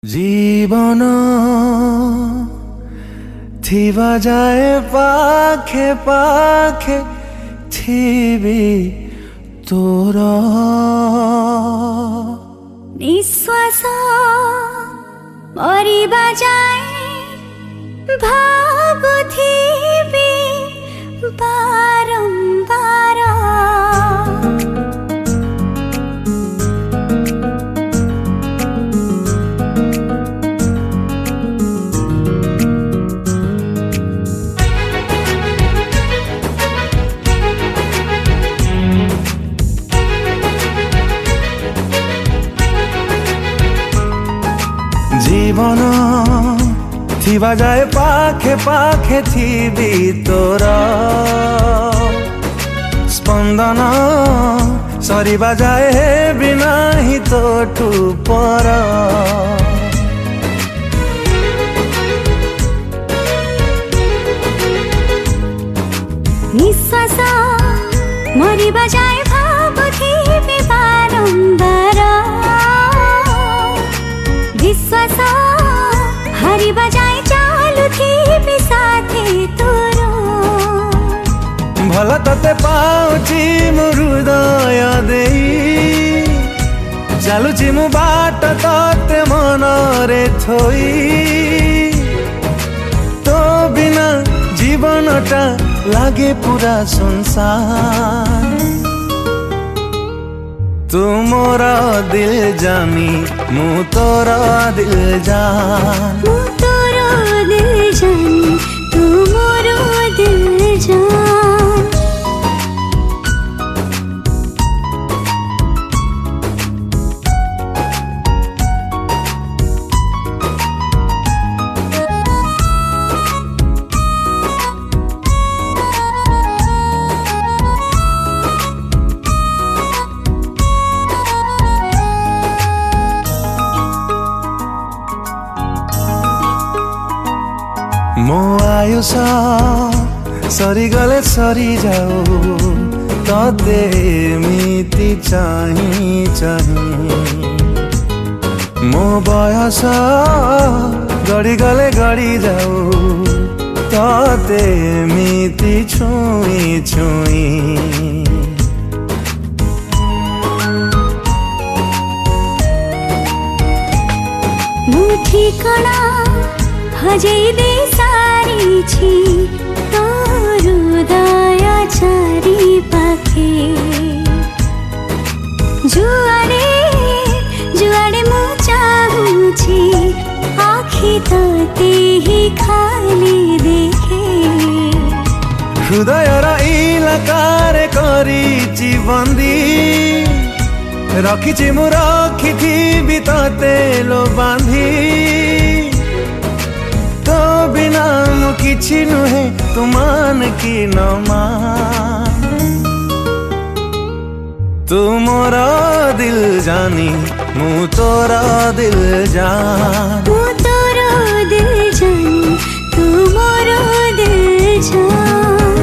जीवन थिवा जाए पाखे पाखे थिबी तोर निश्वास मरिबा जाए भाबुथिबी बारंबार जीवन थिवा जाए पाखे पाखे थिबी तोर स्पंदन सरिबा जाए बिना ही तोठु पर निश्वास मरिबा जाए भाबुथिबी बारंबार विश्वास हरिबा जाए चालुथिबी साथे तोर भल तते पाउची मु हृदय देई चालुची मु बाट तते मनरे थोई तो बिना जीवनटा लागे पूरा संसार तू मोरा दिल जानी मु तोरा दिल जान मु तोरा दिल जानी तू मोरा दिल जान मो आयुष सरी गले सरी जाओ तते एमिति चाही चाही मो बयस गड़ी गले गड़ी जाओ तते एमिति छुई छुई मु ठिकाना हजै दे सारी छी तो हृदय चारी पाखे जुआड़े जुआड़े मु चाहूछी आखि तते ही खाली देखे हृदय इलाकार करिछि बंदी रखिछि मु रखिथिबि तते लो बांधी तो बिना मु किछि नुहे तू मान कि न मान तू मोरा दिल जानी मु तोरा दिल जान मु तोरा दिल जानी तू मोरा दिल जान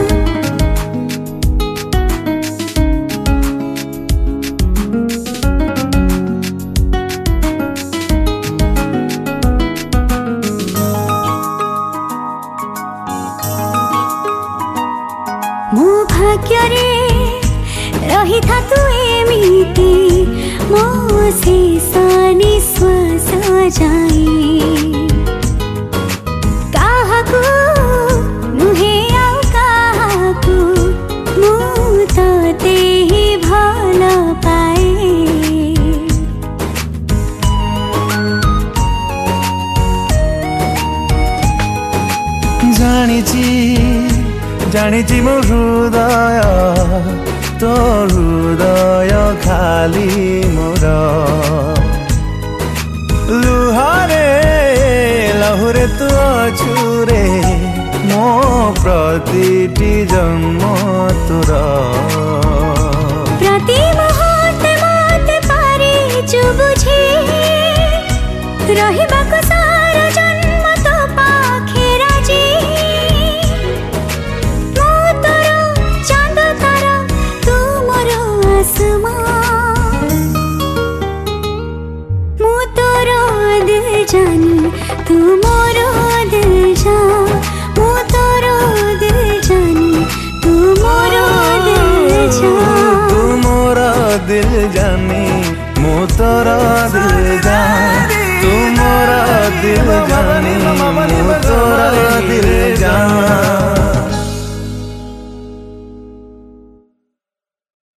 मो भाग्य रे रही था तू एमिति मो शेष निश्वास जाए काहाकू नुहे आउ काहाकू मु तते ही भल पाए जानिछि मो हृदय तो हृदय खाली मोर लुहारे लहुरे तू अछुरे मो प्रतिटी जन्म तोर प्रति मुहूर्ते मते पारिछु बुझी रहिबाको सारा जन्म तो पाखे राजी मो तोर चांद तारा तू मोर आसमान मु तोर दिल ମୁଁ ତୋର